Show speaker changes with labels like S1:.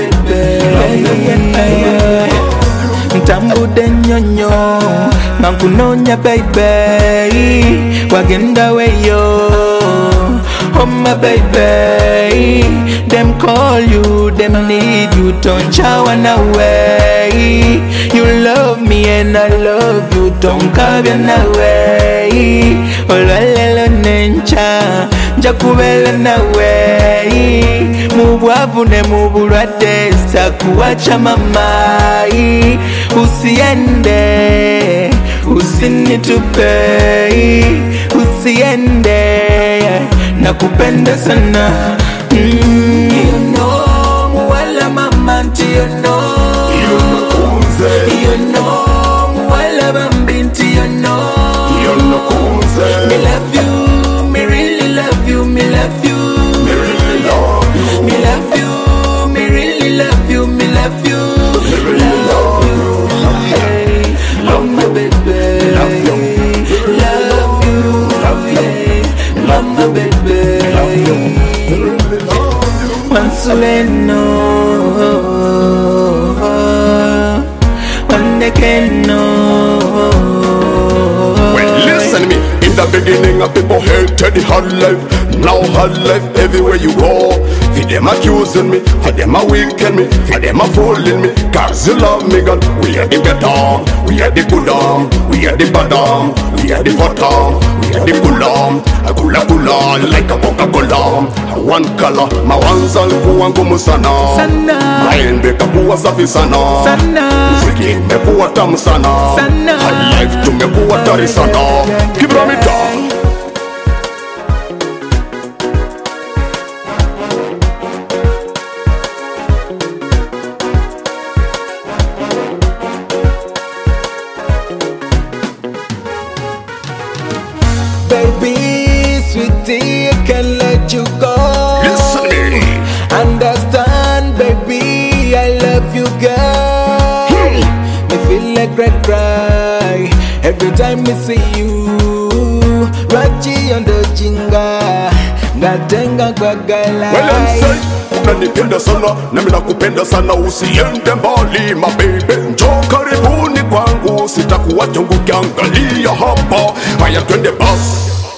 S1: baby. Mtambu de nyonyo Mankunonya baby Wagenda weyo Oh my baby Them call you, them need you Don't run away You love me and I love you Don't kabya nawe Olwalelo nencha Njakubela nawe Mubwavu ne mubulwadde Sakuwacha mamai Usiende Usinitupe Usiende Nakupenda sana You know Muwala mama nti you know You know Muwala bambinti you know Me love you Me really love you Me love you Me really love you Me love you Me really love you Me love you Me really love you Hey Oh my baby Love you Love you Love you Love my baby Love you Once we know One they can know
S2: Well, listen to me. In the beginning, people hated the hard life. Now hard life everywhere you go. For them accusing me, for them a weaken me, for them a fooling me. Cause you love me, God. We are the better, we are the good we are the bad we are the bottom, we are the pull a kula like a Coca-Cola. One color, my one sal kuwangu musana. Maembe kabuwa safi sana. Muziki mekuwa tamu sana. High life tumekuwa tari sana. Kibramita.
S1: Baby, sweetie, I can't let you go.
S2: Listen to me.
S1: Understand, baby, I love you, girl. Me feel like cry every time I see you. Raji on the jinga, natenga kwa galai.
S2: Well, I'm sorry. Unanipenda sana, nami nakupenda sana, usiende mbali my baby. Njoo karibuni kwangu, sitakuwacha ukiangalia hapa. Haya twende basi.